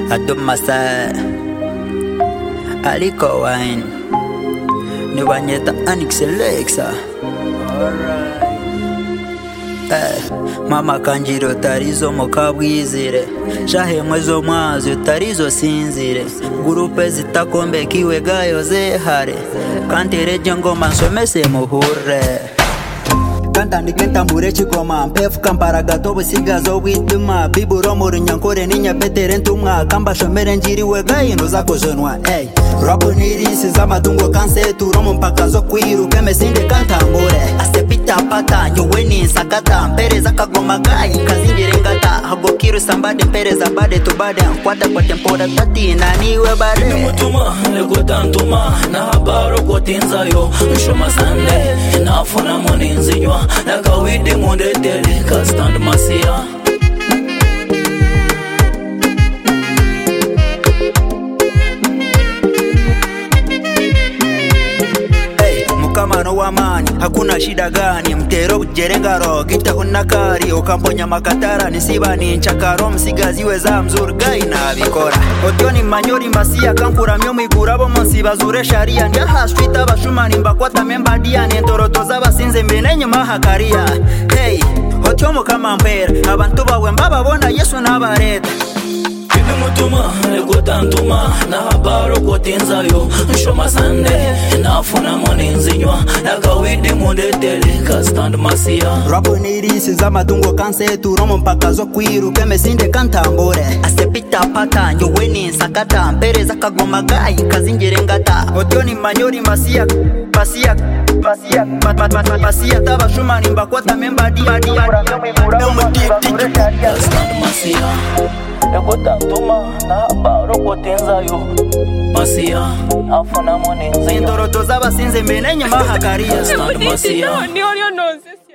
Adomasa Aliko wine ni banyeta Anix Alexa. Mama kanjiro tarizo mukabwizire shahemwe zo mwazo tarizo sinzire gurupe zitakombekiwe gayo zehare kantereje ngoma nsomese muhure kantandike ntambure chikoma mpefu kamparaga tobusigazo bwituma biburo muri nyankore ninyapetere ntumwa kambashomere njiriwe gayino zakojonwa rapo nirisi z'amatungo kansetura mu mpaka zo kwiruka mesinde kantambure asepita pata nyowe ni sakata mpereza kagoma gayi kazingire ngata hagokiro sambade mpereza bade to bade kwata kwa tempora tati na niwe bade mutuma legotantuma na habaro kotinzayo nshoma sande nafuna moninzinywa nakawidi mundetele kastand masia Mano wamani hakuna shida gani mtero ujerenga ro kita unakari ukamponya makatara nisiba ni nchakaro msigaziwe za mzuri gai na bikora otioni manyori masia kankura myo migurabo monsiba zure sharia ndia haswita bashumani mbakwata memba dia nentoroto z'abasinze mbenenye mahakaria otiomo kama mpera abantu bawe mbababona Yesu nabareta mutuma legotantuma na habaro kotinzayo nshoma sande nafuna moninzinywa nakawidi mundetele kastand masia rapo nirisi z'amatungo kansetura mu mpaka zo kwiruka mesinde kantambure asepita pata nyowe ni sakata mpereza kagoma gayi kazingire ngata otioni manyori masia Pasia tabashumani mbakwata memba dia kastand masia legotantuma na habaro kotinzayo masia afuna moninzinywa ndoroto z'abasinze mbenenye mahakaria kastand masia ni nonsense.